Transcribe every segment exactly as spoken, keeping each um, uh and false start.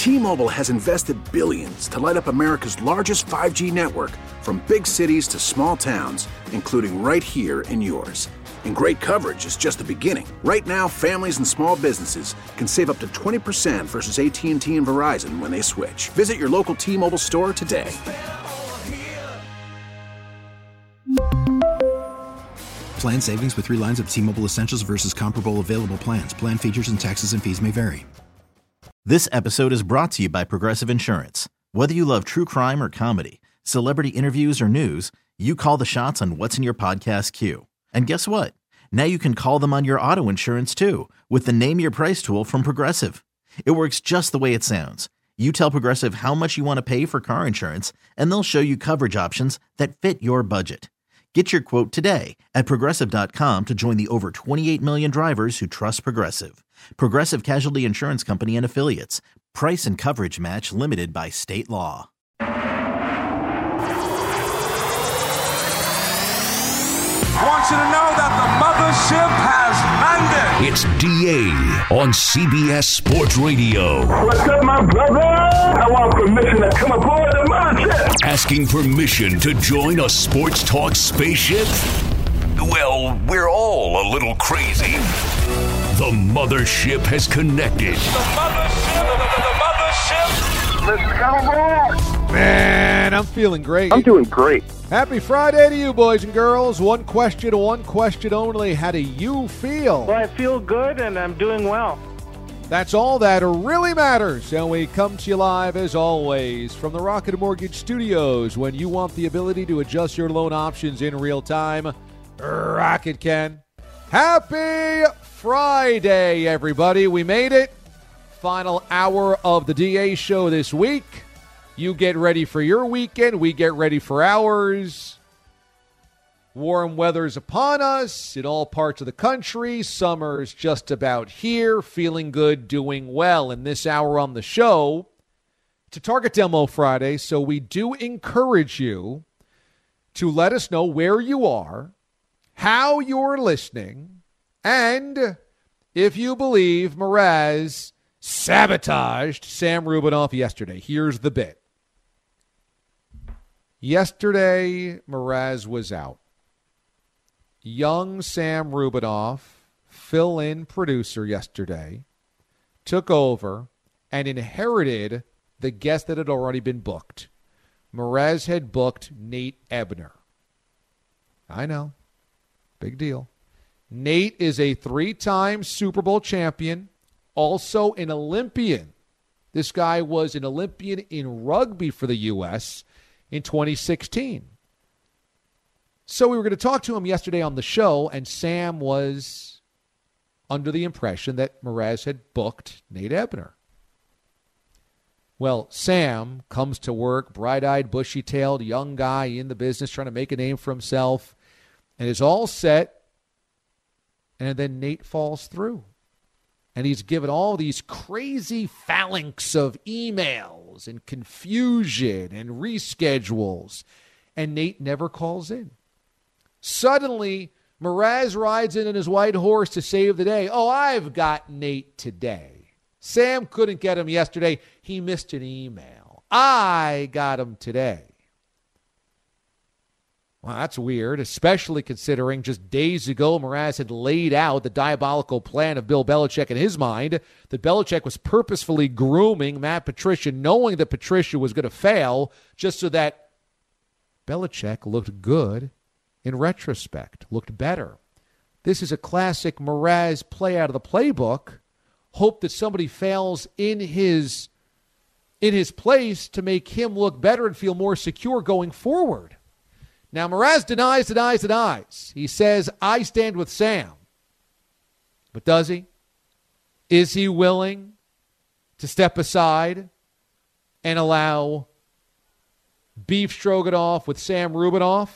T-Mobile has invested billions to light up America's largest five G network, from big cities to small towns, including right here in yours. And great coverage is just the beginning. Right now, families and small businesses can save up to twenty percent versus A T and T and Verizon when they switch. Visit your local T-Mobile store today. Plan savings with three lines of T-Mobile Essentials versus comparable available plans. Plan features and taxes and fees may vary. This episode is brought to you by Progressive Insurance. Whether you love true crime or comedy, celebrity interviews or news, you call the shots on what's in your podcast queue. And guess what? Now you can call them on your auto insurance too with the Name Your Price tool from Progressive. It works just the way it sounds. You tell Progressive how much you want to pay for car insurance, and they'll show you coverage options that fit your budget. Get your quote today at Progressive dot com to join the over twenty-eight million drivers who trust Progressive. Progressive Casualty Insurance Company and Affiliates. Price and coverage match limited by state law. I want you to know that the mothership has landed. It's D A on C B S Sports Radio. What's up, my brother? I want permission to come aboard the mothership. Asking permission to join a sports talk spaceship? Well, we're all a little crazy. The mothership has connected. The mothership, the, the, the mothership. Let's come aboard. Man, I'm feeling great. I'm doing great. Happy Friday to you, boys and girls. One question, one question only. How do you feel? Well, I feel good, and I'm doing well. That's all that really matters. And we come to you live, as always, from the Rocket Mortgage Studios. When you want the ability to adjust your loan options in real time, Rocket can. Happy Friday, everybody. We made it. Final hour of the D A show this week. You get ready for your weekend. We get ready for ours. Warm weather's upon us in all parts of the country. Summer's just about here. Feeling good, doing well. In this hour on the show, it's a Target Demo Friday, so we do encourage you to let us know where you are, how you're listening, and if you believe Mraz sabotaged Sam Rubinoff yesterday. Here's the bit. Yesterday, Mraz was out. Young Sam Rubinoff, fill-in producer yesterday, took over and inherited the guest that had already been booked. Mraz had booked Nate Ebner. I know. Big deal. Nate is a three-time Super Bowl champion, also an Olympian. This guy was an Olympian in rugby for the U S in twenty sixteen. So we were going to talk to him yesterday on the show, and Sam was under the impression that Mraz had booked Nate Ebner. Well, Sam comes to work, bright-eyed, bushy-tailed, young guy in the business trying to make a name for himself, and is all set, and then Nate falls through. And he's given all these crazy phalanx of emails and confusion and reschedules, and Nate never calls in. Suddenly, Mraz rides in on his white horse to save the day. Oh, I've got Nate today. Sam couldn't get him yesterday. He missed an email. I got him today. Well, that's weird, especially considering just days ago Mraz had laid out the diabolical plan of Bill Belichick in his mind, that Belichick was purposefully grooming Matt Patricia, knowing that Patricia was going to fail, just so that Belichick looked good in retrospect, looked better. This is a classic Mraz play out of the playbook. Hope that somebody fails in his, in his place to make him look better and feel more secure going forward. Now, Mraz denies, denies, denies. He says, I stand with Sam. But does he? Is he willing to step aside and allow beef stroganoff with Sam Rubinoff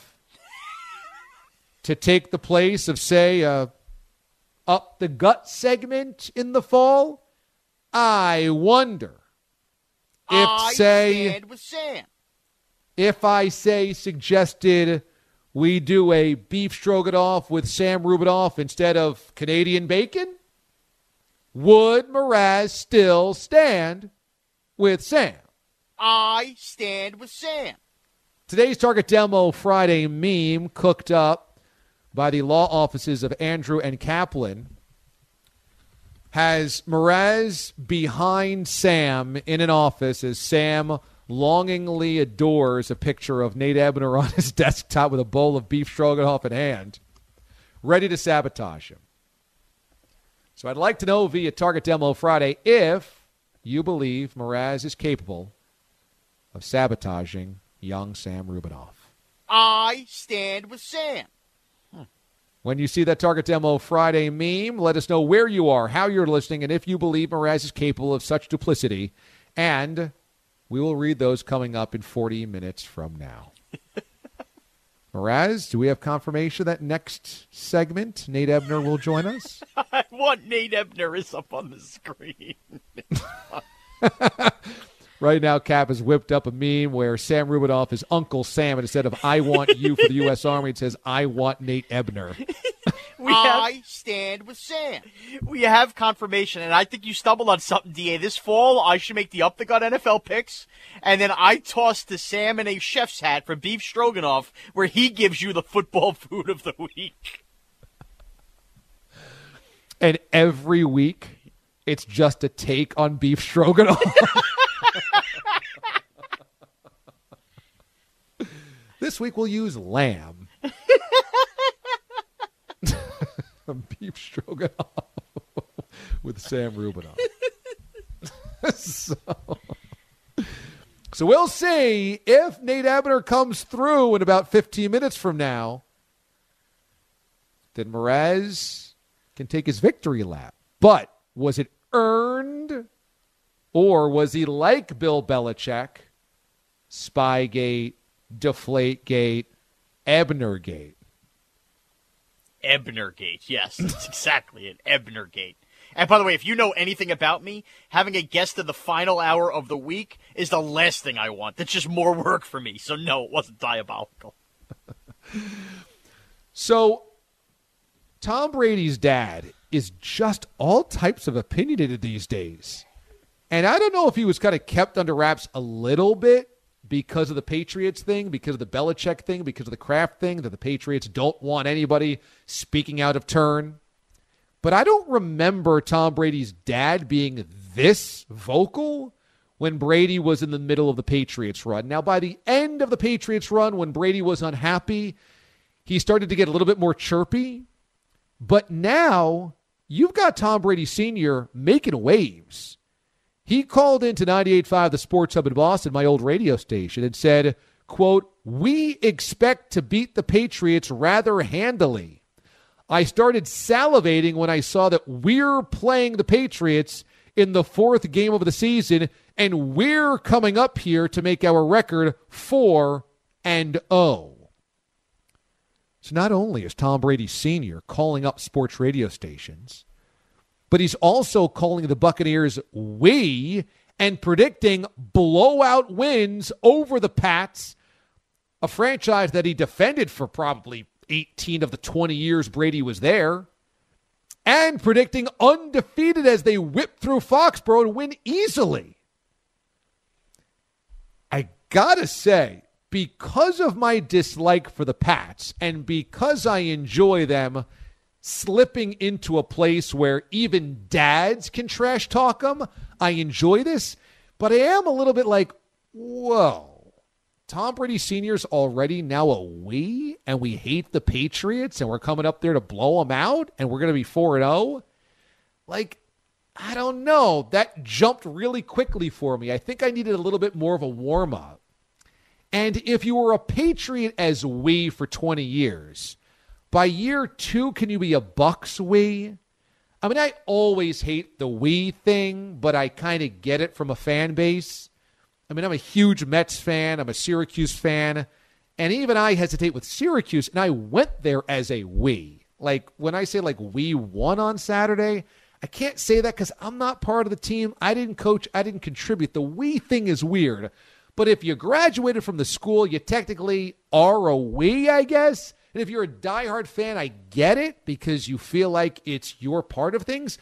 to take the place of, say, a up the gut segment in the fall? I wonder if, I say, stand with Sam. If I say suggested we do a beef stroganoff with Sam Rubinoff instead of Canadian bacon, would Mraz still stand with Sam. I stand with Sam. Today's Target Demo Friday meme, cooked up by the law offices of Andrew and Kaplan, has Mraz behind Sam in an office as Sam longingly adores a picture of Nate Ebner on his desktop with a bowl of beef stroganoff in hand, ready to sabotage him. So I'd like to know via Target Demo Friday if you believe Mraz is capable of sabotaging young Sam Rubinoff. I stand with Sam. Hmm. When you see that Target Demo Friday meme, let us know where you are, how you're listening, and if you believe Mraz is capable of such duplicity. And we will read those coming up in forty minutes from now. Mraz, do we have confirmation that next segment Nate Ebner will join us? I want Nate Ebner is up on the screen. Right now, Cap has whipped up a meme where Sam Rubinoff is Uncle Sam, and instead of I want you for the U S Army, it says I want Nate Ebner. We have, I stand with Sam. We have confirmation, and I think you stumbled on something, D A. This fall, I should make the up-the-gut N F L picks, and then I toss to Sam in a chef's hat for beef stroganoff, where he gives you the football food of the week. And every week, it's just a take on beef stroganoff. This week we'll use lamb. Beef stroganoff with Sam Rubinoff. so, so we'll see if Nate Ebner comes through in about fifteen minutes from now. Then Mraz can take his victory lap. But was it earned, or was he like Bill Belichick? Spygate, Deflategate, Ebnergate. Ebnergate, yes, that's exactly it. Ebnergate. And by the way, if you know anything about me, having a guest in the final hour of the week is the last thing I want. That's just more work for me. So no, it wasn't diabolical. So Tom Brady's dad is just all types of opinionated these days. And I don't know if he was kind of kept under wraps a little bit because of the Patriots thing, because of the Belichick thing, because of the Kraft thing, that the Patriots don't want anybody speaking out of turn. But I don't remember Tom Brady's dad being this vocal when Brady was in the middle of the Patriots run. Now, by the end of the Patriots run, when Brady was unhappy, he started to get a little bit more chirpy. But now you've got Tom Brady Senior making waves. He called into ninety-eight point five, the Sports Hub in Boston, my old radio station, and said, quote, "We expect to beat the Patriots rather handily. I started salivating when I saw that we're playing the Patriots in the fourth game of the season, and we're coming up here to make our record four and oh. So not only is Tom Brady Senior calling up sports radio stations, but he's also calling the Buccaneers we and predicting blowout wins over the Pats, a franchise that he defended for probably eighteen of the twenty years Brady was there, and predicting undefeated as they whip through Foxborough and win easily. I gotta say, because of my dislike for the Pats and because I enjoy them slipping into a place where even dads can trash talk them, I enjoy this, but I am a little bit like, whoa, Tom Brady Senior's already now a we, and we hate the Patriots, and we're coming up there to blow them out, and we're going to be four and oh? Like, I don't know. That jumped really quickly for me. I think I needed a little bit more of a warm-up. And if you were a Patriot as we for twenty years, by year two, can you be a Bucks we? I mean, I always hate the we thing, but I kind of get it from a fan base. I mean, I'm a huge Mets fan. I'm a Syracuse fan. And even I hesitate with Syracuse, and I went there as a we. Like, when I say, like, we won on Saturday, I can't say that because I'm not part of the team. I didn't coach. I didn't contribute. The we thing is weird. But if you graduated from the school, you technically are a we, I guess. And if you're a diehard fan, I get it because you feel like it's your part of things.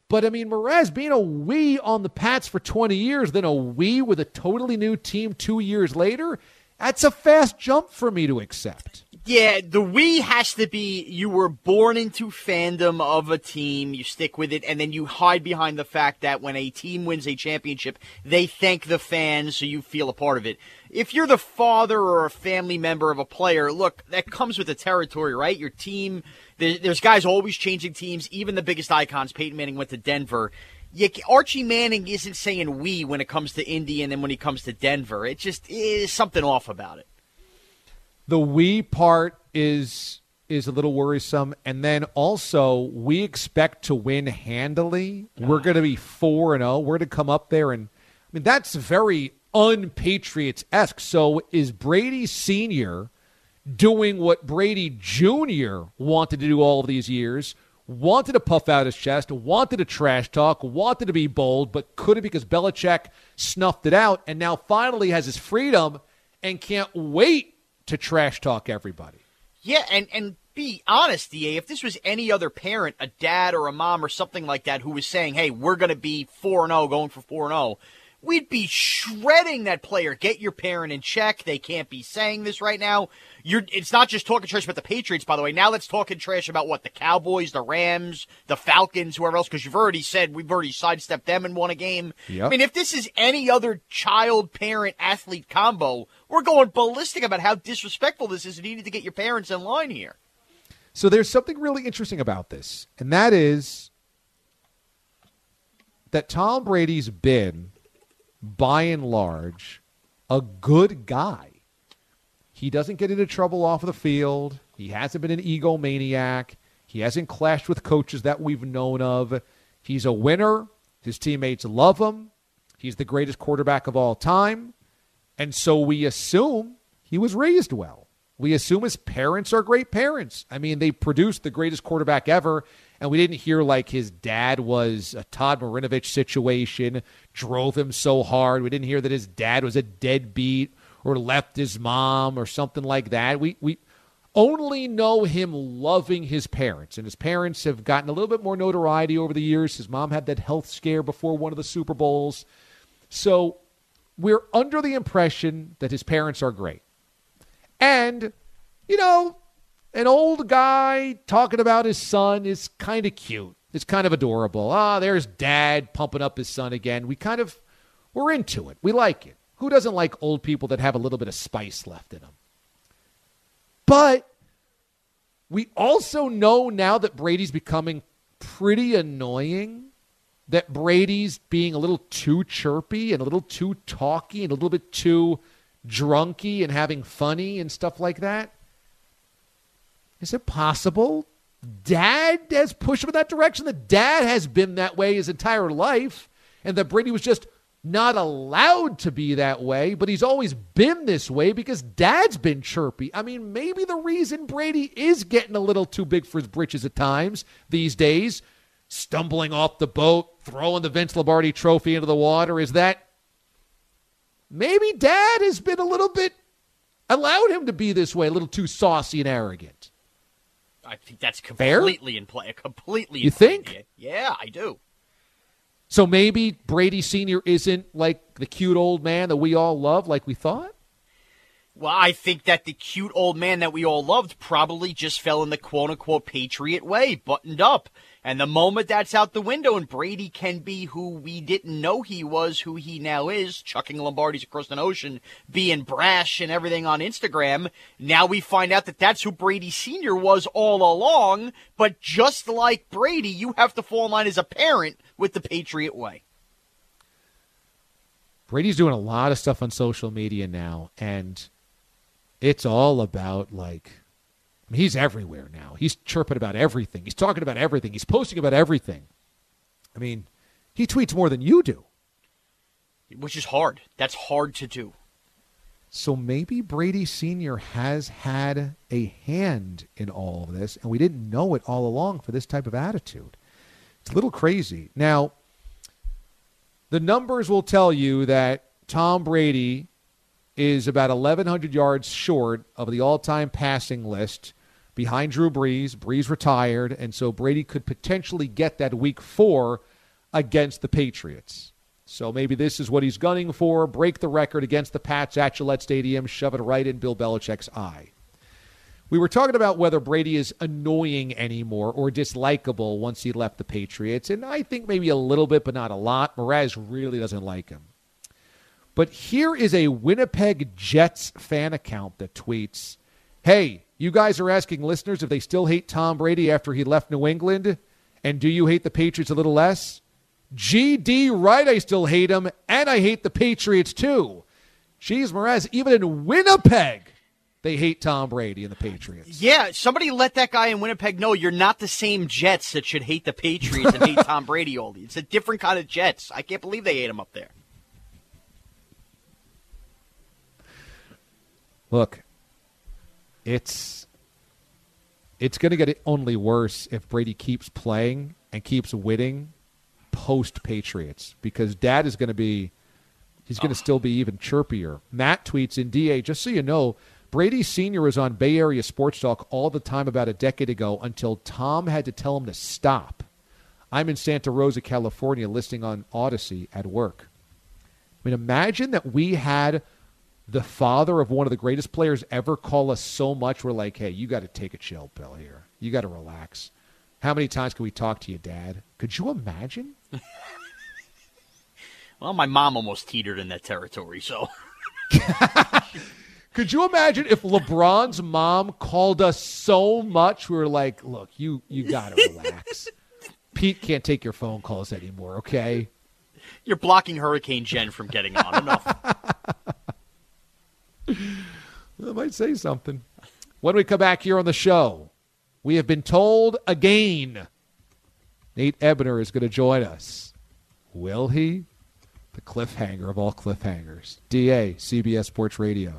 But, I mean, Mraz being a we on the Pats for twenty years, then a we with a totally new team two years later, that's a fast jump for me to accept. Yeah, the we has to be you were born into fandom of a team, you stick with it, and then you hide behind the fact that when a team wins a championship, they thank the fans so you feel a part of it. If you're the father or a family member of a player, look, that comes with the territory, right? Your team, there's guys always changing teams, even the biggest icons. Peyton Manning went to Denver. You, Archie Manning isn't saying we when it comes to Indy and then when he comes to Denver. It just is something off about it. The we part is is a little worrisome. And then also, we expect to win handily. We're going to be four and oh. We're going to come up there. And, I mean, that's very un-Patriots-esque. So is Brady Senior doing what Brady Junior wanted to do all of these years, wanted to puff out his chest, wanted to trash talk, wanted to be bold, but couldn't because Belichick snuffed it out, and now finally has his freedom and can't wait to trash talk everybody. Yeah, and, and be honest, D A, if this was any other parent, a dad or a mom or something like that who was saying, hey, we're going to be four and oh, going for four and oh, we'd be shredding that player. Get your parent in check. They can't be saying this right now. You're, it's not just talking trash about the Patriots, by the way. Now let's talking trash about what? The Cowboys, the Rams, the Falcons, whoever else, because you've already said we've already sidestepped them and won a game. Yep. I mean, if this is any other child, parent, athlete combo, we're going ballistic about how disrespectful this is and you need to get your parents in line here. So there's something really interesting about this, and that is that Tom Brady's been, by and large, a good guy. He doesn't get into trouble off of the field. He hasn't been an egomaniac. He hasn't clashed with coaches that we've known of. He's a winner. His teammates love him. He's the greatest quarterback of all time. And so we assume he was raised well. We assume his parents are great parents. I mean, they produced the greatest quarterback ever, and we didn't hear like his dad was a Todd Marinovich situation, drove him so hard. We didn't hear that his dad was a deadbeat or left his mom or something like that. We we only know him loving his parents, and his parents have gotten a little bit more notoriety over the years. His mom had that health scare before one of the Super Bowls. So we're under the impression that his parents are great. And, you know, an old guy talking about his son is kind of cute. It's kind of adorable. Ah, there's dad pumping up his son again. We kind of, we're into it. We like it. Who doesn't like old people that have a little bit of spice left in them? But we also know now that Brady's becoming pretty annoying, that Brady's being a little too chirpy and a little too talky and a little bit too drunky and having funny and stuff like that. Is it possible Dad has pushed him in that direction? That Dad has been that way his entire life, and that Brady was just not allowed to be that way, but he's always been this way because Dad's been chirpy. I mean, maybe the reason Brady is getting a little too big for his britches at times these days, stumbling off the boat, throwing the Vince Lombardi trophy into the water, is that maybe Dad has been a little bit, allowed him to be this way, a little too saucy and arrogant. I think that's completely Fair? in play. Completely you in think? Play. Yeah, I do. So maybe Brady Senior isn't like the cute old man that we all love like we thought? Well, I think that the cute old man that we all loved probably just fell in the quote-unquote Patriot way, buttoned up. And the moment that's out the window and Brady can be who we didn't know he was, who he now is, chucking Lombardis across an ocean, being brash and everything on Instagram, now we find out that that's who Brady Senior was all along. But just like Brady, you have to fall in line as a parent with the Patriot way. Brady's doing a lot of stuff on social media now, and it's all about, like, I mean, he's everywhere now. He's chirping about everything. He's talking about everything. He's posting about everything. I mean, he tweets more than you do. Which is hard. That's hard to do. So maybe Brady Senior has had a hand in all of this, and we didn't know it all along for this type of attitude. It's a little crazy. Now, the numbers will tell you that Tom Brady is about eleven hundred yards short of the all-time passing list behind Drew Brees. Brees retired, and so Brady could potentially get that week four against the Patriots. So maybe this is what he's gunning for, break the record against the Pats at Gillette Stadium, shove it right in Bill Belichick's eye. We were talking about whether Brady is annoying anymore or dislikable once he left the Patriots, and I think maybe a little bit, but not a lot. Mraz really doesn't like him. But here is a Winnipeg Jets fan account that tweets, hey, you guys are asking listeners if they still hate Tom Brady after he left New England, and do you hate the Patriots a little less? G D right, I still hate him, and I hate the Patriots too. Jeez, Mraz, even in Winnipeg, they hate Tom Brady and the Patriots. Yeah, somebody let that guy in Winnipeg know you're not the same Jets that should hate the Patriots and hate Tom Brady all. It's a different kind of Jets. I can't believe they hate him up there. Look, it's it's going to get only worse if Brady keeps playing and keeps winning post-Patriots, because Dad is going to be, he's going to oh. still be even chirpier. Matt tweets in, D A, just so you know, Brady Senior was on Bay Area Sports Talk all the time about a decade ago until Tom had to tell him to stop. I'm in Santa Rosa, California, listening on Odyssey at work. I mean, imagine that we had the father of one of the greatest players ever call us so much, we're like, hey, you got to take a chill pill here. You got to relax. How many times can we talk to you, Dad? Could you imagine? Well, my mom almost teetered in that territory, so. Could you imagine if LeBron's mom called us so much, we were like, look, you, you got to relax. Pete can't take your phone calls anymore, okay? You're blocking Hurricane Jen from getting on. Enough. I might say something. When we come back here on the show, we have been told again Nate Ebner is going to join us. Will he? The cliffhanger of all cliffhangers. D A, C B S Sports Radio.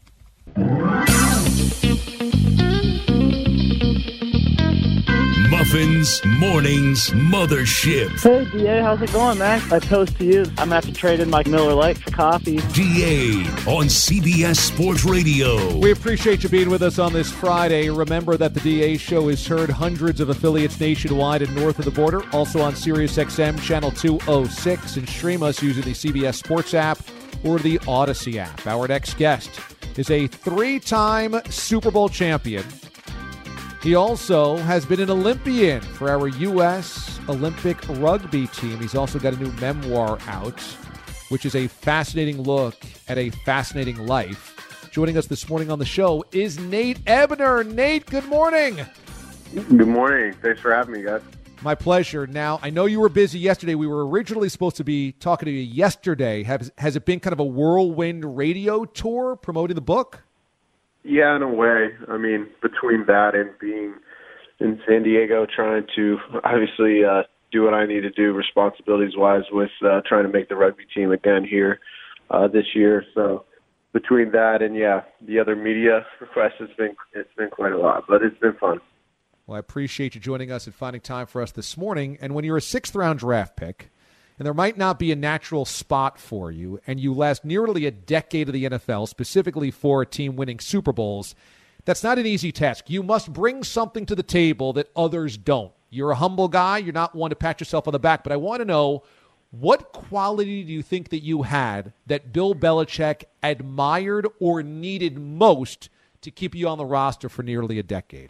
Muffins Mornings Mothership. Hey, D A, how's it going, man? I toast to you. I'm going to have to trade in my Miller Lite for coffee. D A on C B S Sports Radio. We appreciate you being with us on this Friday. Remember that the D A Show is heard hundreds of affiliates nationwide and north of the border, also on SiriusXM Channel two oh six, and stream us using the C B S Sports app or the Odyssey app. Our next guest is a three-time Super Bowl champion. He also has been an Olympian for our U S Olympic rugby team. He's also got a new memoir out, which is a fascinating look at a fascinating life. Joining us this morning on the show is Nate Ebner. Nate, good morning. Good morning. Thanks for having me, guys. My pleasure. Now, I know you were busy yesterday. We were originally supposed to be talking to you yesterday. Has, has it been kind of a whirlwind radio tour promoting the book? Yeah, in a way. I mean, between that and being in San Diego, trying to obviously uh, do what I need to do responsibilities-wise with uh, trying to make the rugby team again here uh, this year. So between that and, yeah, the other media requests, it's been, it's been quite a lot, but it's been fun. Well, I appreciate you joining us and finding time for us this morning. And when you're a sixth-round draft pick, and there might not be a natural spot for you, and you last nearly a decade of the N F L, specifically for a team winning Super Bowls, that's not an easy task. You must bring something to the table that others don't. You're a humble guy. You're not one to pat yourself on the back. But I want to know, what quality do you think that you had that Bill Belichick admired or needed most to keep you on the roster for nearly a decade?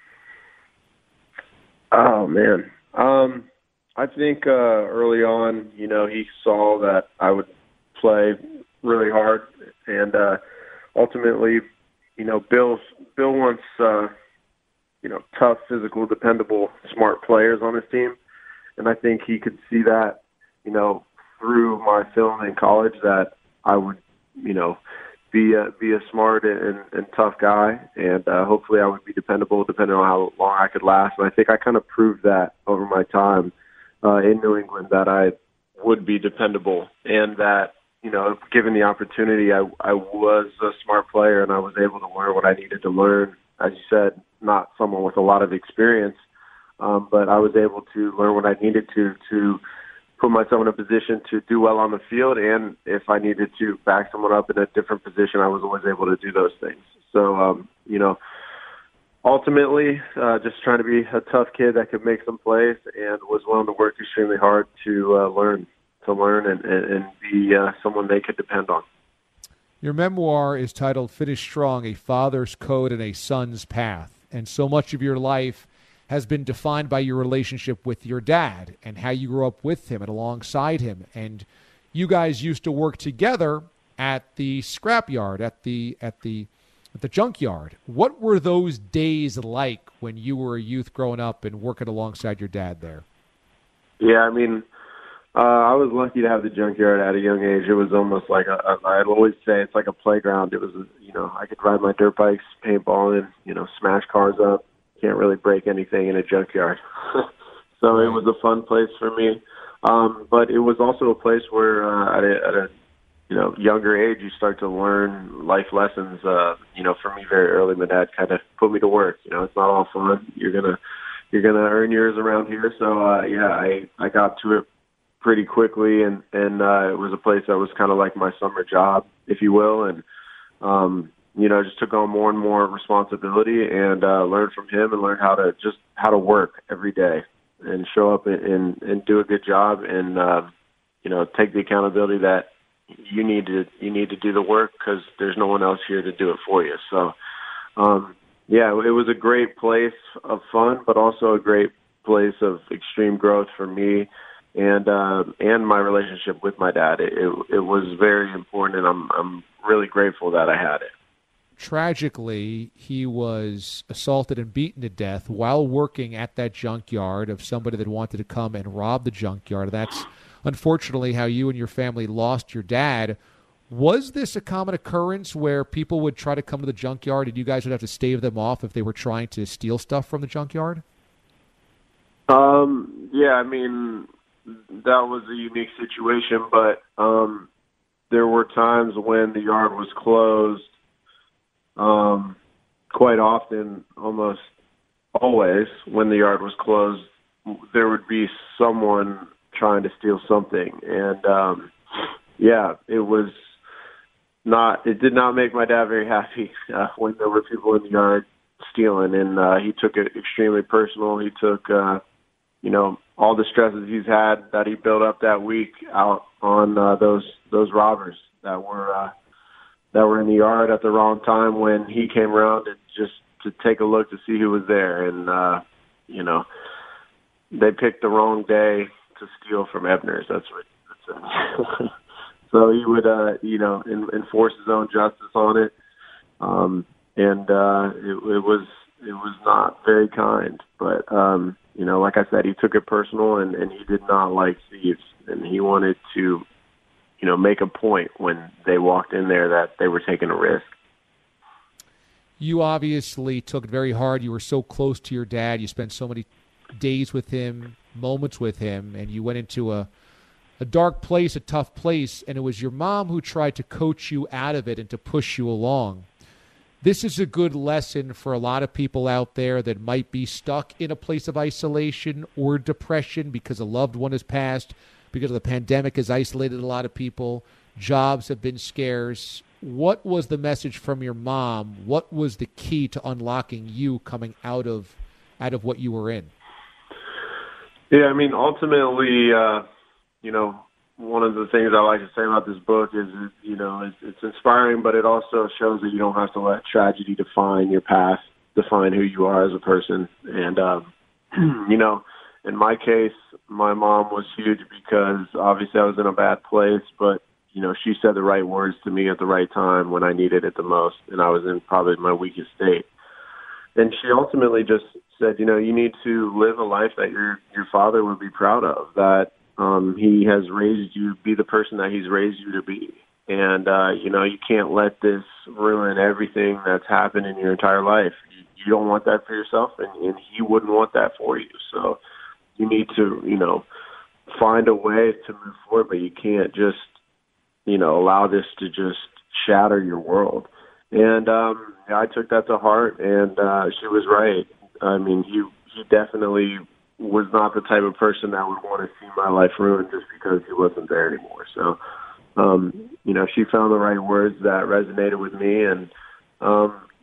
Oh, man. Um... I think uh, early on, you know, he saw that I would play really hard, and uh, ultimately, you know, Bill's Bill wants, uh, you know, tough, physical, dependable, smart players on his team, and I think he could see that, you know, through my film in college that I would, you know, be a, be a smart and, and tough guy, and uh, hopefully I would be dependable depending on how long I could last. And I think I kind of proved that over my time Uh, in New England, that I would be dependable, and that, you know, given the opportunity, I, I was a smart player and I was able to learn what I needed to learn. As you said, not someone with a lot of experience, um, but I was able to learn what I needed to to put myself in a position to do well on the field, and if I needed to back someone up in a different position, I was always able to do those things. So, um, you know, ultimately, uh, just trying to be a tough kid that could make some plays and was willing to work extremely hard to uh, learn, to learn and, and, and be uh, someone they could depend on. Your memoir is titled Finish Strong, A Father's Code and a Son's Path. And so much of your life has been defined by your relationship with your dad and how you grew up with him and alongside him. And you guys used to work together at the scrapyard, at the at the at the junkyard. What were those days like when you were a youth growing up and working alongside your dad there? Yeah, I mean, Uh, I was lucky to have the junkyard at a young age. It was almost like a, a, I'd always say it's like a playground. It was, you know, I could ride my dirt bikes, paintballing, you know, smash cars up. Can't really break anything in a junkyard. So it was a fun place for me. Um, but it was also a place where uh, at, a, at a, you know, younger age, you start to learn life lessons. Uh, you know, for me, very early, my dad kind of put me to work. You know, it's not all fun. You're gonna, you're gonna earn yours around here. So uh, yeah, I, I got to it pretty quickly, and and uh, it was a place that was kind of like my summer job, if you will, and um, you know, just took on more and more responsibility and uh, learned from him and learned how to just how to work every day and show up and and, and do a good job and uh, you know, take the accountability that you need to you need to do the work because there's no one else here to do it for you. So um, yeah, it was a great place of fun, but also a great place of extreme growth for me. And uh, and my relationship with my dad, it, it it was very important, and I'm I'm really grateful that I had it. Tragically, he was assaulted and beaten to death while working at that junkyard of somebody that wanted to come and rob the junkyard. That's unfortunately how you and your family lost your dad. Was this a common occurrence where people would try to come to the junkyard and you guys would have to stave them off if they were trying to steal stuff from the junkyard? Um. Yeah. I mean, that was a unique situation, but um, there were times when the yard was closed. Um, quite often, almost always, when the yard was closed, there would be someone trying to steal something. And, um, yeah, it was not, it did not make my dad very happy uh, when there were people in the yard stealing. And uh, he took it extremely personal. He took, uh, you know, all the stresses he's had that he built up that week out on uh, those those robbers that were uh, that were in the yard at the wrong time when he came around and just to take a look to see who was there. And, uh, you know, they picked the wrong day to steal from Ebner's. That's what that's it. So he would, uh, you know, in, enforce his own justice on it. Um, and uh, it, it was it was not very kind. But, um, you know, like I said, he took it personal, and, and he did not like thieves. And he wanted to, you know, make a point when they walked in there that they were taking a risk. You obviously took it very hard. You were so close to your dad. You spent so many days with him, moments with him, and you went into a, a dark place, a tough place, and it was your mom who tried to coach you out of it and to push you along. This is a good lesson for a lot of people out there that might be stuck in a place of isolation or depression because a loved one has passed, because of the pandemic has isolated a lot of people. Jobs have been scarce. What was the message from your mom? What was the key to unlocking you coming out of out of what you were in? Yeah, I mean, ultimately, uh, you know, one of the things I like to say about this book is, you know, it's, it's inspiring, but it also shows that you don't have to let tragedy define your past, define who you are as a person. And, um, you know, in my case, my mom was huge because obviously I was in a bad place, but, you know, she said the right words to me at the right time when I needed it the most, and I was in probably my weakest state. And she ultimately just said, you know, you need to live a life that your your father would be proud of, that um, he has raised you, be the person that he's raised you to be. And, uh, you know, you can't let this ruin everything that's happened in your entire life. You, you don't want that for yourself, and, and he wouldn't want that for you. So you need to, you know, find a way to move forward, but you can't just, you know, allow this to just shatter your world. And um, I took that to heart, and uh, she was right. I mean, he he definitely was not the type of person that would want to see my life ruined just because he wasn't there anymore. So, um, you know, she found the right words that resonated with me, and, um,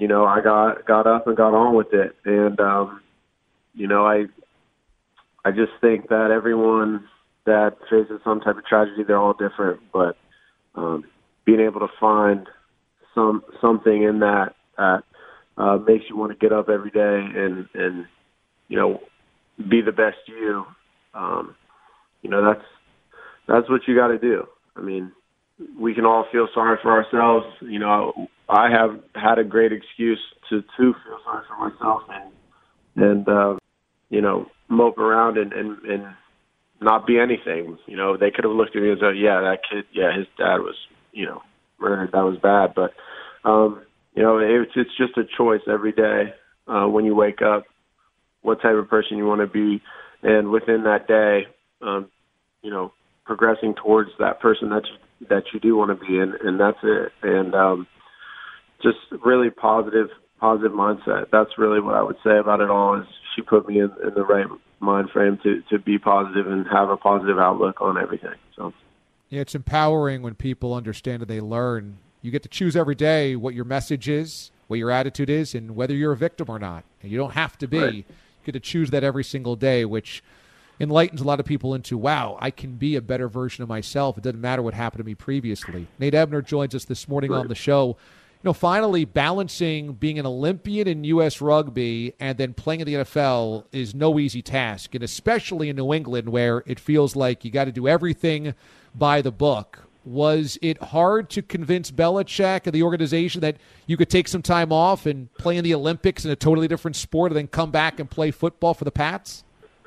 you know, I got, got up and got on with it. And, um, you know, I, I just think that everyone that faces some type of tragedy, they're all different, but, um, being able to find some, something in that, that, uh, makes you want to get up every day and, and, you know, be the best you, um, you know, that's, that's what you got to do. I mean, we can all feel sorry for ourselves. You know, I have had a great excuse to, to feel sorry for myself and, and, uh, you know, mope around and, and, and not be anything. You know, they could have looked at me and said, yeah, that kid, yeah, his dad was, you know, murdered. That was bad. But, um, you know, it's, it's just a choice every day uh, when you wake up, what type of person you want to be. And within that day, um, you know, progressing towards that person that you, that you do want to be in, and that's it. And um, just really positive, positive mindset. That's really what I would say about it all. Is she put me in, in the right mind frame to to be positive and have a positive outlook on everything. So, yeah, it's empowering when people understand and they learn. You get to choose every day what your message is, what your attitude is, and whether you're a victim or not. And you don't have to be. Right. You get to choose that every single day, which enlightens a lot of people into, wow, I can be a better version of myself. It doesn't matter what happened to me previously. Nate Ebner joins us this morning on the show. You know, finally balancing being an Olympian in U S rugby and then playing in the N F L is no easy task, and especially in New England where it feels like you got to do everything by the book. Was it hard to convince Belichick and the organization that you could take some time off and play in the Olympics in a totally different sport and then come back and play football for the Pats?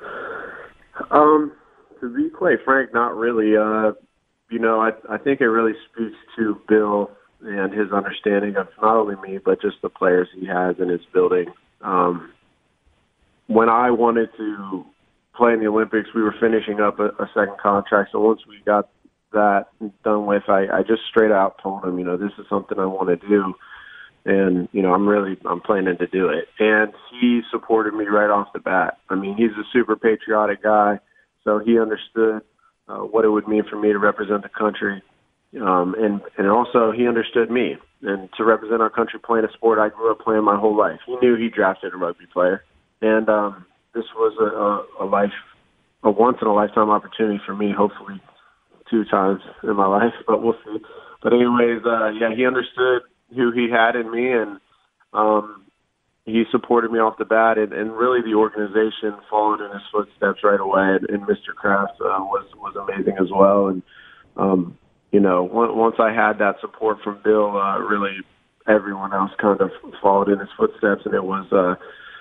Um, to be quite frank, not really. Uh, you know, I, I think it really speaks to Bill and his understanding of not only me, but just the players he has in his building. Um, when I wanted to play in the Olympics, we were finishing up a, a second contract. So once we got that done with, I, I just straight out told him, you know, this is something I want to do. And, you know, I'm really, I'm planning to do it. And he supported me right off the bat. I mean, he's a super patriotic guy, so he understood uh, what it would mean for me to represent the country. Um, and, and also he understood me. And to represent our country playing a sport I grew up playing my whole life. He knew he drafted a rugby player. And um, this was a, a, a life, a once-in-a-lifetime opportunity for me, hopefully two times in my life, but we'll see. But anyways, uh, yeah, he understood who he had in me, and um, he supported me off the bat, and, and really the organization followed in his footsteps right away, and, and Mister Kraft uh, was, was amazing as well. And, um, you know, once I had that support from Bill, uh, really everyone else kind of followed in his footsteps, and it was, uh,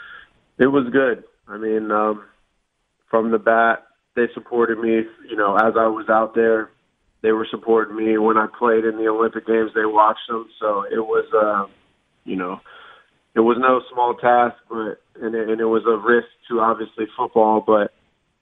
it was good. I mean, um, from the bat, they supported me, you know, as I was out there. They were supporting me. When I played in the Olympic Games, they watched them. So it was, uh, you know, it was no small task, but and it, and it was a risk to obviously football. But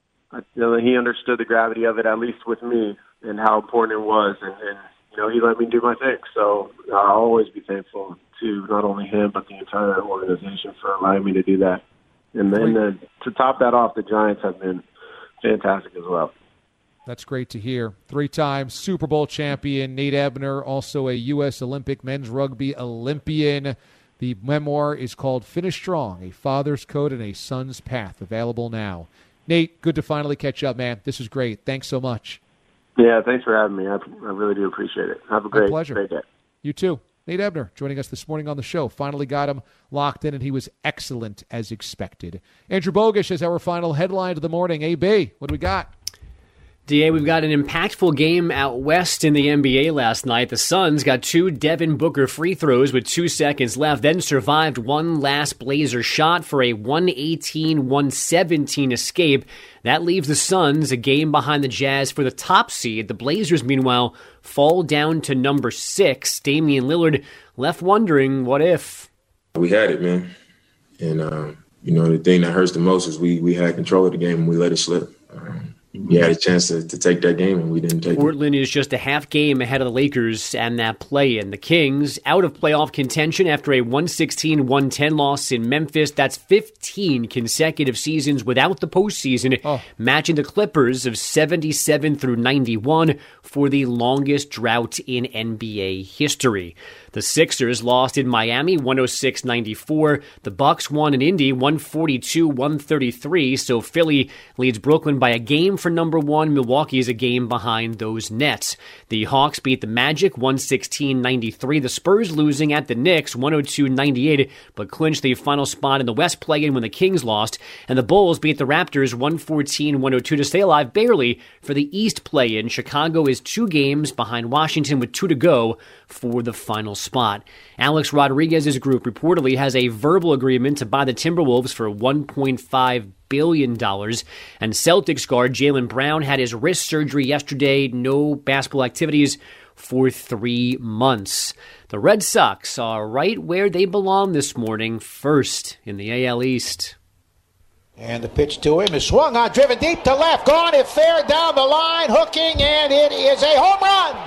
you know, he understood the gravity of it, at least with me, and how important it was. And, and you know, he let me do my thing. So I'll always be thankful to not only him but the entire organization for allowing me to do that. And then uh, to top that off, the Giants have been fantastic as well. That's great to hear. Three-time Super Bowl champion Nate Ebner, also a U S Olympic men's rugby Olympian. The memoir is called Finish Strong, A Father's Code and a Son's Path, available now. Nate, good to finally catch up, man. This is great. Thanks so much. Yeah, thanks for having me. I, I really do appreciate it. Have a great, pleasure. great day. You too. Nate Ebner joining us this morning on the show. Finally got him locked in, and he was excellent as expected. Andrew Bogusch is our final headline of the morning. A B, what do we got? D A, we've got an impactful game out west in the N B A last night. The Suns got two Devin Booker free throws with two seconds left, then survived one last Blazer shot for a one eighteen one seventeen escape. That leaves the Suns a game behind the Jazz for the top seed. The Blazers, meanwhile, fall down to number six. Damian Lillard left wondering, what if? We had it, man. And, um, you know, the thing that hurts the most is we, we had control of the game and we let it slip. Um, We had a chance to, to take that game, and we didn't take it. Portland is just a half game ahead of the Lakers and that play-in. The Kings out of playoff contention after a one sixteen one ten loss in Memphis. That's fifteen consecutive seasons without the postseason, oh. matching the Clippers of seventy-seven through ninety-one for the longest drought in N B A history. The Sixers lost in Miami one oh six ninety-four. The Bucks won in Indy one forty-two one thirty-three. So Philly leads Brooklyn by a game for number one. Milwaukee is a game behind those Nets. The Hawks beat the Magic one sixteen ninety-three. The Spurs losing at the Knicks one oh two ninety-eight, but clinched the final spot in the West play-in when the Kings lost. And the Bulls beat the Raptors one fourteen one oh two to stay alive barely for the East play-in. Chicago is two games behind Washington with two to go for the final spot. Alex Rodriguez's group reportedly has a verbal agreement to buy the Timberwolves for one point five billion dollars. And Celtics guard Jaylen Brown had his wrist surgery yesterday. No basketball activities for three months. The Red Sox are right where they belong this morning, first in the A L East. And the pitch to him is swung on, driven deep to left, gone it fair down the line, hooking, and it is a home run.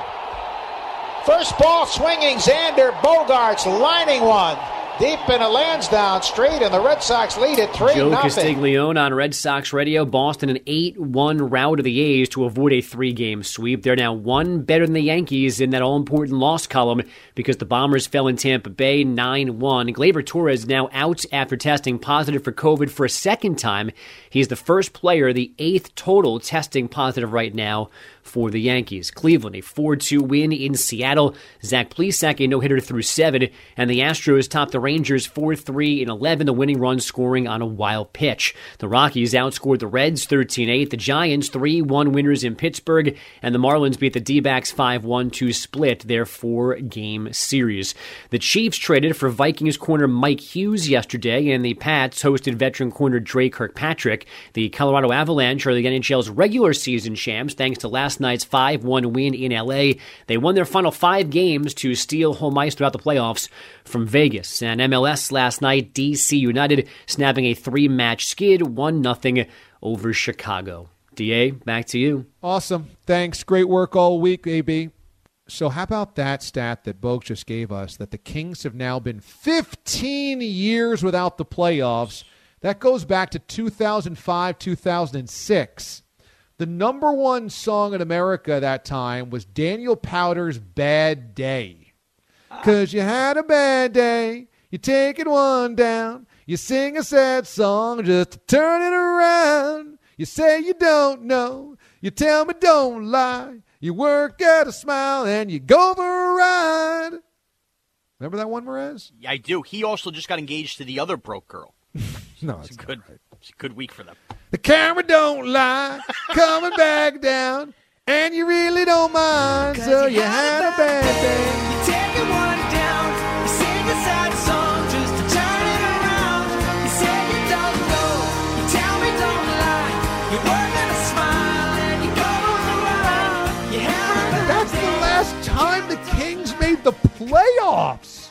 First ball swinging, Xander Bogaerts lining one. Deep in a Lansdowne Street, and the Red Sox lead at three nothing. Joe Castiglione on Red Sox radio. Boston an eight one rout of the A's to avoid a three-game sweep. They're now one better than the Yankees in that all-important loss column because the Bombers fell in Tampa Bay nine one. Gleyber Torres now out after testing positive for COVID for a second time. He's the first player, the eighth total, testing positive right now for the Yankees. Cleveland, a four two win in Seattle. Zach Plesac, a no-hitter through seven. And the Astros top the Rangers four three in eleven, the winning run scoring on a wild pitch. The Rockies outscored the Reds thirteen eight. The Giants three one winners in Pittsburgh. And the Marlins beat the D-backs five one to split their four-game series. The Chiefs traded for Vikings corner Mike Hughes yesterday, and the Pats hosted veteran corner Dre Kirkpatrick. The Colorado Avalanche are the N H L's regular season champs thanks to last night's five one win in L A. They won their final five games to steal home ice throughout the playoffs from Vegas. And M L S last night, D C United snapping a three-match skid, one nothing over Chicago. D A, back to you. Awesome. Thanks. Great work all week, A B. So how about that stat that Bogue just gave us, that the Kings have now been fifteen years without the playoffs? That goes back to two thousand five, two thousand six. The number one song in America that time was Daniel Powter's Bad Day. Because you had a bad day, you take it one down, you sing a sad song just to turn it around. You say you don't know, you tell me don't lie, you work at a smile and you go for a ride. Remember that one, Mraz? Yeah, I do. He also just got engaged to the other broke girl. No, it's, it's a good, not right. It's a good week for them. The camera don't lie, coming back down, and you really don't mind, so you had a bad day. You take it one down, you sing a sad song just to turn it around. You say you don't know, you tell me don't lie, you work at a smile and you go around. You have a That's the last time the Kings made the playoffs.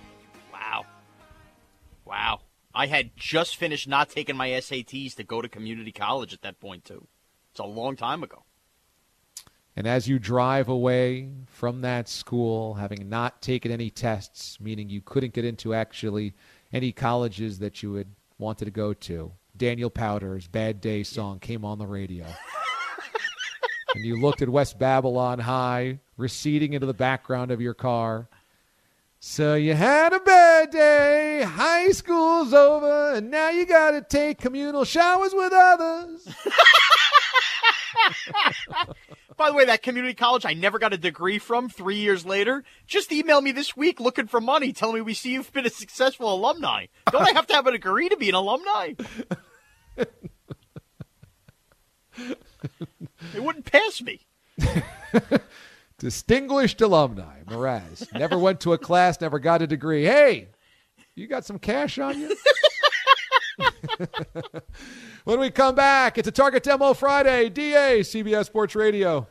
Wow. Wow. I had just finished not taking my S A Ts to go to community college at that point, too. It's a long time ago. And as you drive away from that school, having not taken any tests, meaning you couldn't get into actually any colleges that you had wanted to go to, Daniel Powter's Bad Day song came on the radio. And you looked at West Babylon High, receding into the background of your car. So you had a bad day, high school's over, and now you got to take communal showers with others. By the way, that community college I never got a degree from three years later just emailed me this week looking for money, telling me we see you've been a successful alumni. Don't I have to have a degree to be an alumni? They wouldn't pass me. Distinguished alumni, Mraz. Never went to a class, never got a degree. Hey, you got some cash on you? When we come back, it's a Target Demo Friday. D A, C B S Sports Radio.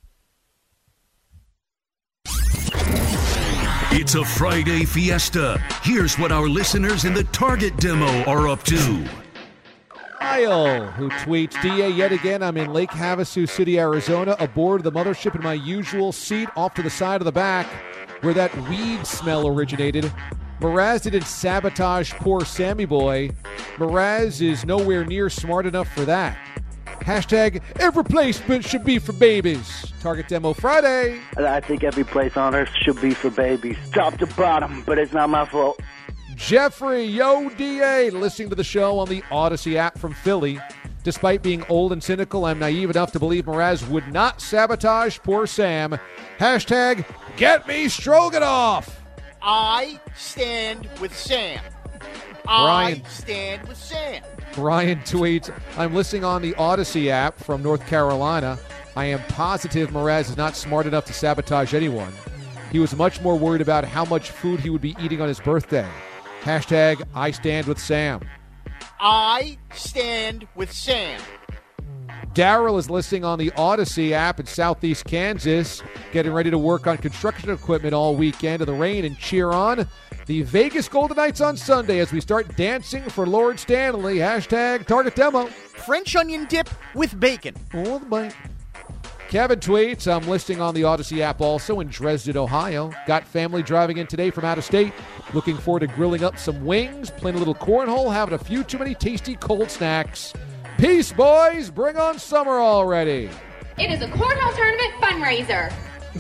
It's a Friday fiesta. Here's what our listeners in the Target Demo are up to. Kyle, who tweets, D A, yet again, I'm in Lake Havasu City, Arizona, aboard the mothership in my usual seat off to the side of the back where that weed smell originated. Mraz didn't sabotage poor Sammy boy. Mraz is nowhere near smart enough for that. Hashtag every placement should be for babies. Target Demo Friday. I think every place on earth should be for babies. Top to bottom, but it's not my fault. Jeffrey, yo D A, listening to the show on the Odyssey app from Philly. Despite being old and cynical, I'm naive enough to believe Mraz would not sabotage poor Sam. Hashtag get me Stroganoff. I stand with Sam. Brian. I stand with Sam. Brian tweets, I'm listening on the Odyssey app from North Carolina. I am positive Mraz is not smart enough to sabotage anyone. He was much more worried about how much food he would be eating on his birthday. Hashtag I stand with Sam. I stand with Sam. Daryl is listening on the Odyssey app in southeast Kansas, getting ready to work on construction equipment all weekend in the rain and cheer on the Vegas Golden Knights on Sunday as we start dancing for Lord Stanley. Hashtag Target Demo. French onion dip with bacon. Oh, the bacon. Kevin tweets, I'm listening on the Odyssey app also in Dresden, Ohio. Got family driving in today from out of state. Looking forward to grilling up some wings, playing a little cornhole, having a few too many tasty cold snacks. Peace, boys. Bring on summer already. It is a cornhole tournament fundraiser.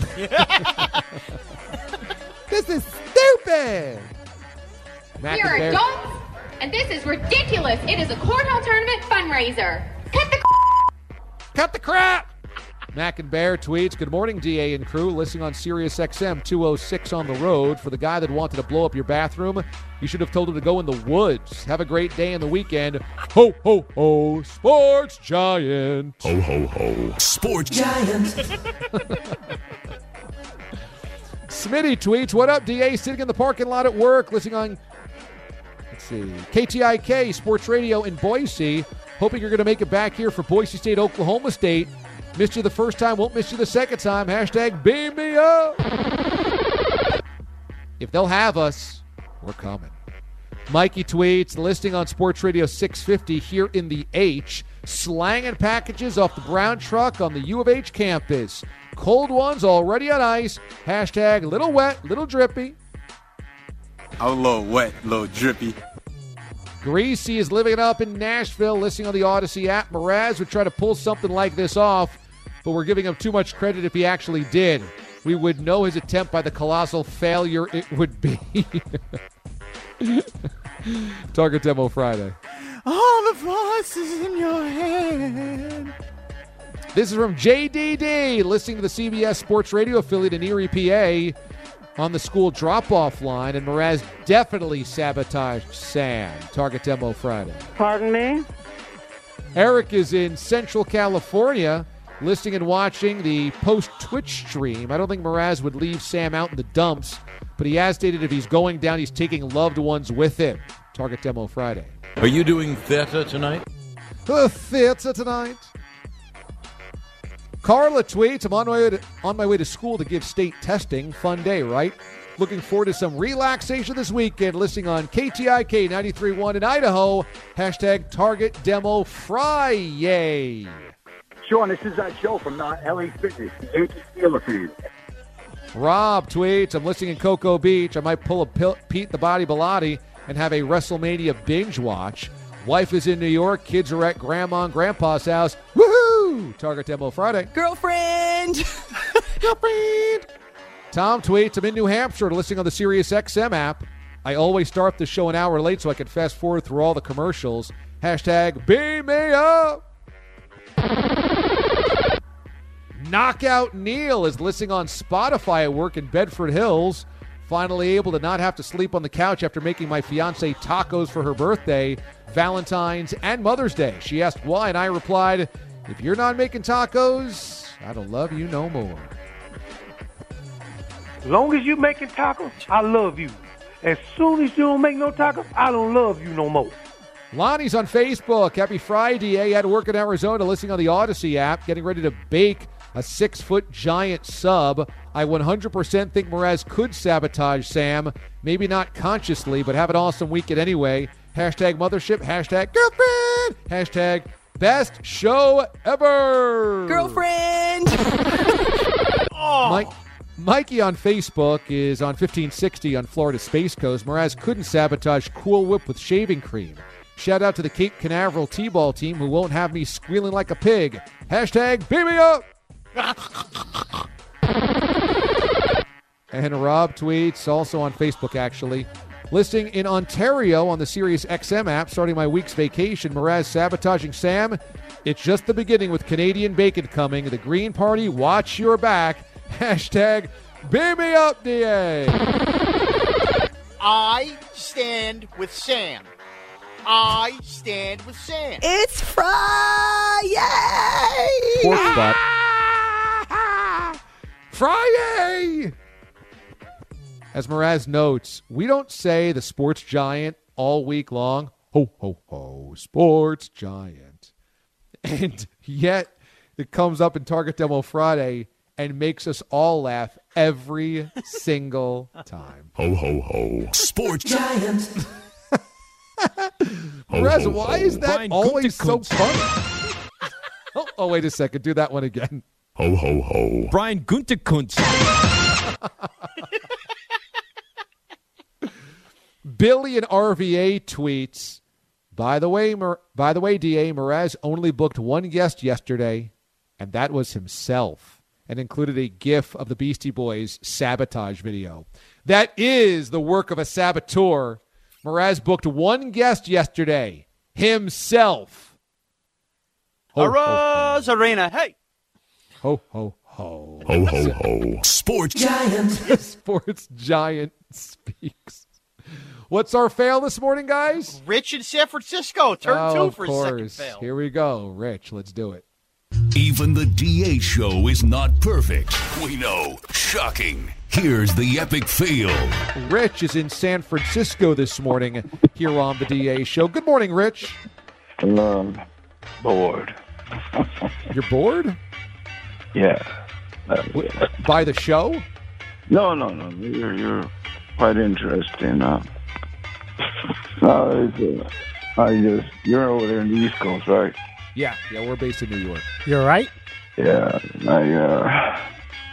This is stupid. We are adults, and this is ridiculous. It is a cornhole tournament fundraiser. Cut the Cut the crap. Mac and Bear tweets, good morning, D A and crew. Listening on Sirius X M two oh six on the road. For the guy that wanted to blow up your bathroom, you should have told him to go in the woods. Have a great day in the weekend. Ho, ho, ho, Sports Giant. Ho, ho, ho, Sports Giant. Smitty tweets, what up, D A? Sitting in the parking lot at work, listening on, let's see, K T I K Sports Radio in Boise. Hoping you're going to make it back here for Boise State, Oklahoma State. Missed you the first time, won't miss you the second time. Hashtag beam me up. If they'll have us, we're coming. Mikey tweets, listing on Sports Radio six fifty here in the H, slanging packages off the brown truck on the U of H campus. Cold ones already on ice. Hashtag little wet, little drippy. I'm a little wet, a little drippy. Greasy is living it up in Nashville, listening on the Odyssey app. Mraz would try to pull something like this off, but we're giving him too much credit if he actually did. We would know his attempt by the colossal failure it would be. Target Demo Friday. All the voices in your head. This is from J D D, listening to the C B S Sports Radio affiliate in Erie, P A, on the school drop-off line, and Mraz definitely sabotaged Sam. Target Demo Friday. Pardon me? Eric is in Central California, listening and watching the post-Twitch stream. I don't think Mraz would leave Sam out in the dumps, but he has stated if he's going down, he's taking loved ones with him. Target Demo Friday. Are you doing theater tonight? The theater tonight. Carla tweets, I'm on my, way to, on my way to school to give state testing. Fun day, right? Looking forward to some relaxation this weekend. Listening on K T I K ninety-three point one in Idaho. Hashtag Target Demo Friday. Sean, this is uh, Joe from uh, L A Fitness. Yankee Steeler fan. Rob tweets, I'm listening in Cocoa Beach. I might pull a P- Pete the Body Bilotti and have a WrestleMania binge watch. Wife is in New York. Kids are at Grandma and Grandpa's house. Woohoo! Target Demo Friday. Girlfriend! Girlfriend! Tom tweets, I'm in New Hampshire listening on the Sirius X M app. I always start the show an hour late so I can fast forward through all the commercials. Hashtag beam me up! Knockout Neil is listening on Spotify at work in Bedford Hills. Finally able to not have to sleep on the couch after making my fiance tacos for her birthday, Valentine's, and Mother's Day. She asked why, and I replied, if you're not making tacos, I don't love you no more. As long as you making tacos, I love you. As soon as you don't make no tacos, I don't love you no more. Lonnie's on Facebook. Happy Friday. He had to work in Arizona, listening on the Odyssey app, getting ready to bake a six-foot giant sub. I one hundred percent think Mraz could sabotage Sam. Maybe not consciously, but have an awesome weekend anyway. Hashtag mothership, hashtag girlfriend, hashtag best show ever. Girlfriend! oh. Mike, Mikey on Facebook is on fifteen sixty on Florida Space Coast. Mraz couldn't sabotage Cool Whip with shaving cream. Shout out to the Cape Canaveral T-ball team who won't have me squealing like a pig. Hashtag beat me up. And Rob tweets, also on Facebook actually, listing in Ontario on the Sirius X M app, starting my week's vacation, Mraz sabotaging Sam. It's just the beginning with Canadian bacon coming. The Green Party, watch your back. Hashtag beat me up, D A. I stand with Sam. I stand with Sam. It's Friday! Pork butt. Friday! As Mraz notes, we don't say the sports giant all week long. Ho, ho, ho, sports giant. And yet it comes up in Target Demo Friday and makes us all laugh every single time. Ho, ho, ho. Sports giant. Mraz, why is that Brian always so funny? oh, oh, wait a second. Do that one again. Ho, ho, ho. Brian Gunterkunst. Billy in R V A tweets, by the way, Mar- by the way, D A, Mraz only booked one guest yesterday, and that was himself, and included a GIF of the Beastie Boys sabotage video. That is the work of a saboteur. Mraz booked one guest yesterday, himself. Ho, Arroz ho, ho. Arena, hey. Ho, ho, ho. Ho, ho, ho. Sports giant. Sports giant speaks. What's our fail this morning, guys? Rich in San Francisco. Turn oh, two for course. a second fail. Here we go. Rich, let's do it. Even the D A show is not perfect. We know. Shocking. Here's the epic fail. Rich is in San Francisco this morning here on the D A show. Good morning, Rich. Um, bored. You're bored? Yeah. Uh, yeah. By the show? No, no, no. You're, you're quite interesting. Uh, no, it's, uh, I just, you're over there in the East Coast, right? Yeah, yeah, we're based in New York. You're right? Yeah, I, uh,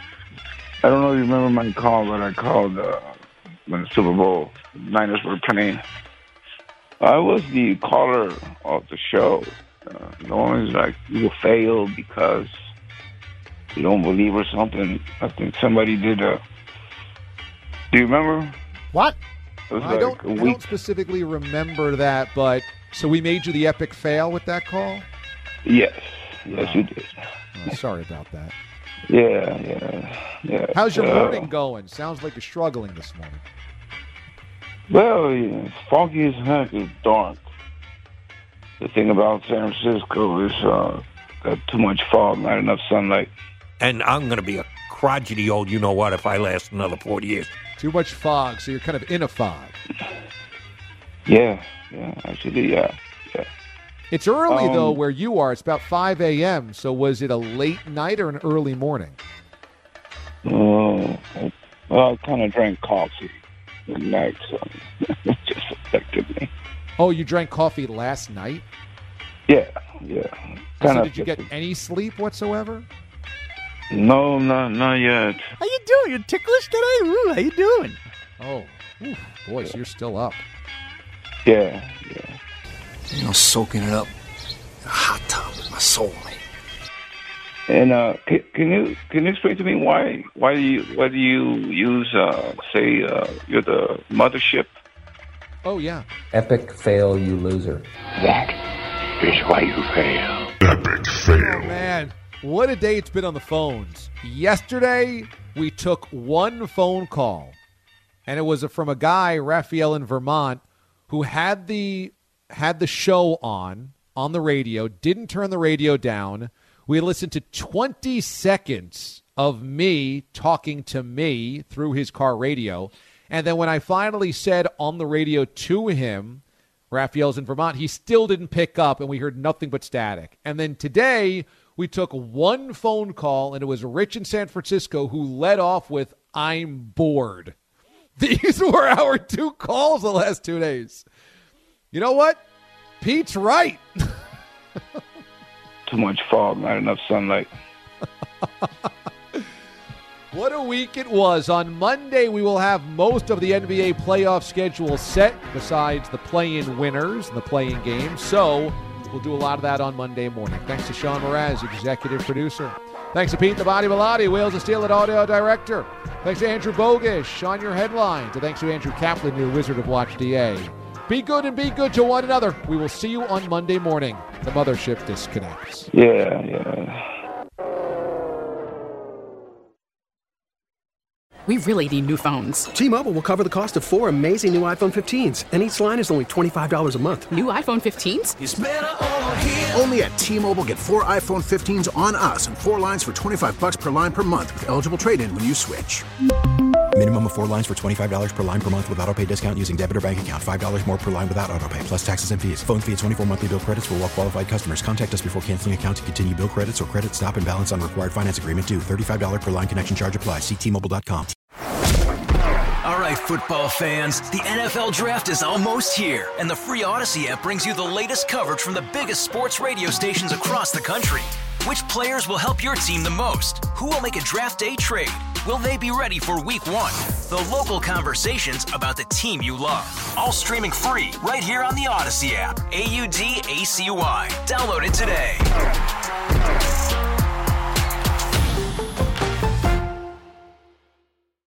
I don't know if you remember my call, but I called uh, when the Super Bowl Niners were playing. I was the caller of the show. Uh, no one's like, you failed because you don't believe or something. I think somebody did a... Do you remember? What? I, like don't, I don't specifically remember that, but... So we made you the epic fail with that call? Yes. Yes, oh. you did. Oh, sorry about that. Yeah, yeah, yeah. How's your uh, morning going? Sounds like you're struggling this morning. Well, yeah, it's foggy as heck. It's dark. The thing about San Francisco is uh, got too much fog, not enough sunlight. And I'm going to be a crotchety old you-know-what if I last another forty years. Too much fog, so you're kind of in a fog. Yeah, yeah, actually, yeah, yeah. It's early, um, though, where you are. It's about five a.m., so was it a late night or an early morning? Oh, uh, well, I kind of drank coffee at night, so it just affected me. Oh, you drank coffee last night? Yeah, yeah. So did you get any sleep whatsoever? No, not not yet. How you doing? You ticklish today? Ooh, how you doing? Oh, oof, boy, so you're still up. Yeah, yeah. You know, soaking it up in a hot tub with my soulmate. And uh, can, can you can you explain to me why why do you why do you use uh, say uh, you're the mothership? Oh yeah. Epic fail, you loser. That is why you fail. Epic fail. Oh man, what a day it's been on the phones. Yesterday we took one phone call, and it was from a guy, Raphael in Vermont, who had the had the show on on the radio, didn't turn the radio down. We listened to twenty seconds of me talking to me through his car radio. And then when I finally said on the radio to him, Raphael's in Vermont, he still didn't pick up, and we heard nothing but static. And then today we took one phone call, and it was Rich in San Francisco who led off with, I'm bored. These were our two calls the last two days. You know what? Pete's right. Too much fog, not enough sunlight. What a week it was. On Monday, we will have most of the N B A playoff schedule set, besides the play-in winners and the play-in games. So we'll do a lot of that on Monday morning. Thanks to Sean Mraz, executive producer. Thanks to Pete the Body Bellotti, Wales of Steel and audio director. Thanks to Andrew Bogish on your headlines. And thanks to Andrew Kaplan, your Wizard of Watch D A. Be good and be good to one another. We will see you on Monday morning. The Mothership disconnects. Yeah, yeah. We really need new phones. T-Mobile will cover the cost of four amazing new iPhone fifteens, and each line is only twenty-five dollars a month. New iPhone fifteens? It's better over here. Only at T-Mobile, get four iPhone fifteens on us and four lines for twenty-five bucks per line per month with eligible trade-in when you switch. Minimum of four lines for twenty-five dollars per line per month with autopay discount using debit or bank account. five dollars more per line without autopay, plus taxes and fees. Phone fee at twenty-four monthly bill credits for well-qualified customers. Contact us before canceling account to continue bill credits or credit stop and balance on required finance agreement due. thirty-five dollars per line connection charge applies. See T Mobile dot com. All right, football fans, the N F L Draft is almost here, and the free Odyssey app brings you the latest coverage from the biggest sports radio stations across the country. Which players will help your team the most? Who will make a draft day trade? Will they be ready for week one? The local conversations about the team you love. All streaming free right here on the Odyssey app. A U D A C Y. Download it today.